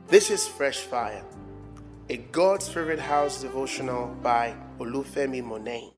This is Fresh Fire, a God's Favorite House devotional by Olufemi Monet.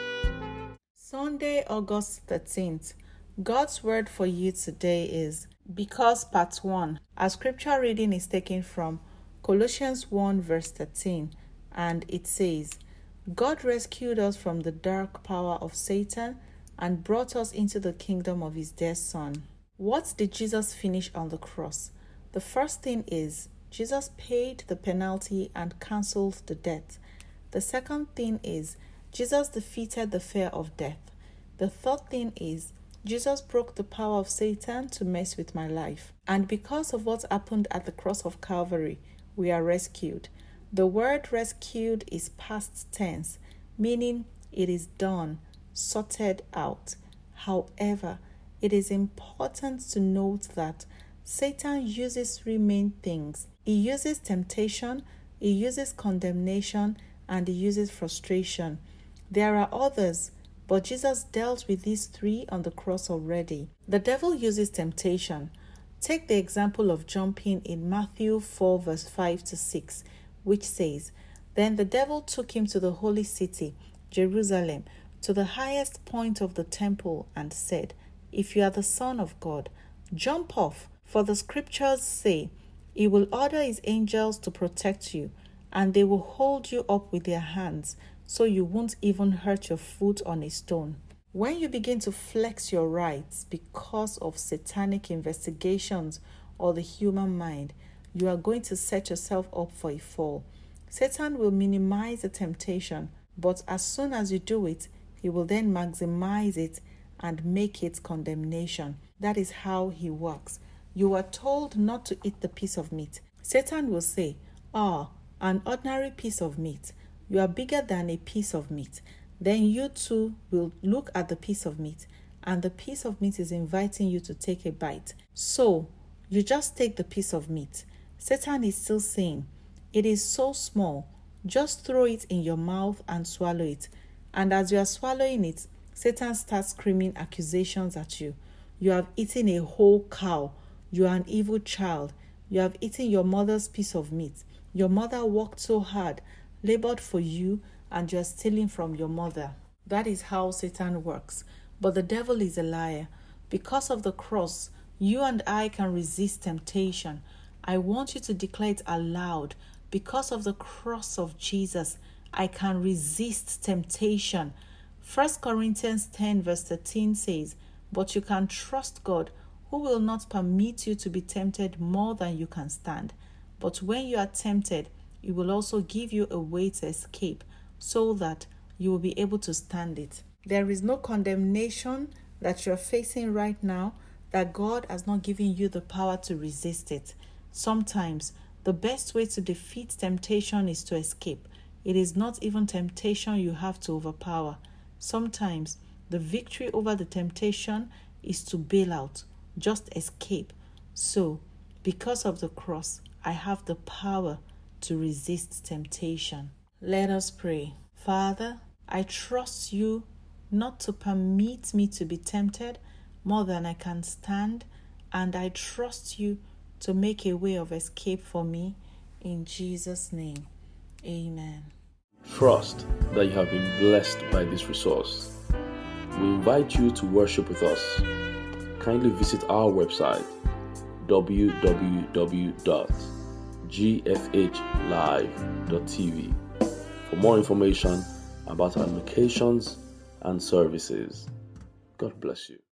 Sunday, August 13th. God's word for you today is Because Part 1. Our scripture reading is taken from Colossians 1 verse 13, and it says, God rescued us from the dark power of Satan and brought us into the kingdom of his dear Son. What did Jesus finish on the cross? The first thing is, Jesus paid the penalty and cancelled the debt. The second thing is, Jesus defeated the fear of death. The third thing is, Jesus broke the power of Satan to mess with my life. And because of what happened at the cross of Calvary, we are rescued. The word rescued is past tense, meaning it is done, sorted out. However, it is important to note that Satan uses three main things. He uses temptation, he uses condemnation, and he uses frustration. There are others, but Jesus dealt with these three on the cross already. The devil uses temptation. Take the example of jumping in Matthew 4 verse 5 to 6, which says, Then the devil took him to the holy city, Jerusalem, to the highest point of the temple, and said, If you are the Son of God, jump off, for the scriptures say, He will order His angels to protect you, and they will hold you up with their hands, so you won't even hurt your foot on a stone. When you begin to flex your rights because of satanic investigations or the human mind, you are going to set yourself up for a fall. Satan will minimize the temptation, but as soon as you do it, he will then maximize it and make it condemnation. That is how he works. You are told not to eat the piece of meat. Satan will say, an ordinary piece of meat. You are bigger than a piece of meat. Then you too will look at the piece of meat, and the piece of meat is inviting you to take a bite. So, you just take the piece of meat. Satan is still saying, it is so small, just throw it in your mouth and swallow it. And as you are swallowing it, Satan starts screaming accusations at you. You have eaten a whole cow. You are an evil child. You have eaten your mother's piece of meat. Your mother worked so hard, labored for you, and you are stealing from your mother. That is how Satan works. But the devil is a liar. Because of the cross, you and I can resist temptation. I want you to declare it aloud. Because of the cross of Jesus, I can resist temptation. 1 Corinthians 10 verse 13 says, But you can trust God, who will not permit you to be tempted more than you can stand. But when you are tempted, He will also give you a way to escape, so that you will be able to stand it. There is no condemnation that you are facing right now that God has not given you the power to resist it. Sometimes, the best way to defeat temptation is to escape. It is not even temptation you have to overpower. Sometimes, the victory over the temptation is to bail out, just escape. So, because of the cross, I have the power to resist temptation. Let us pray. Father, I trust you not to permit me to be tempted more than I can stand, and I trust you to make a way of escape for me. In Jesus' name, amen. Trust that you have been blessed by this resource. We invite you to worship with us. Kindly visit our website www.gfhlive.tv for more information about our locations and services. God bless you.